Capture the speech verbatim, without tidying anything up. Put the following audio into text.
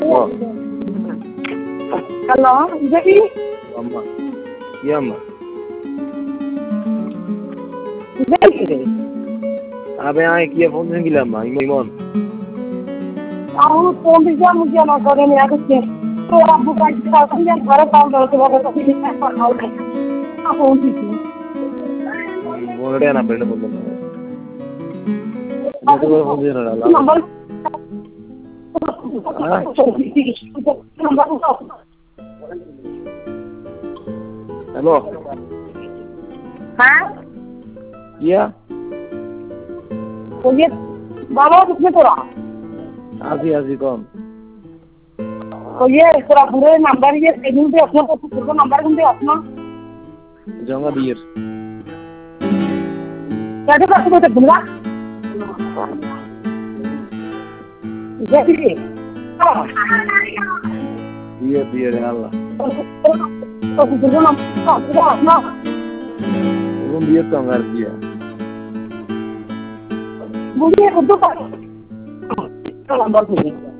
Oh. Halo, jadi Amma. Iya, Amma. jadi Abe aye kiye phone din gila Amma, Imon. aku phone bisa mungkin aku ini aku sih. तो आप बुका dia घर काम करते वक्त तो फिर मैं पढ़ाओ नहीं आप phone sih. Boleh na benda boleh. Itu boleh phone din na. Number Hello. हाँ Iya. तो ये बाबा किसने तोड़ा Asi asi kon. तो ये तेरा पूरे नंबर ये सेविंग पे अपना तो पूरा नंबर कौन दे अपना Jangan dir. कैसे करते हो तो बुला jadi Iya iya ya Allah. तो पूरा नंबर अपना Belum dia tahu nggak dia. मुझे उर्दू का नंबर चाहिए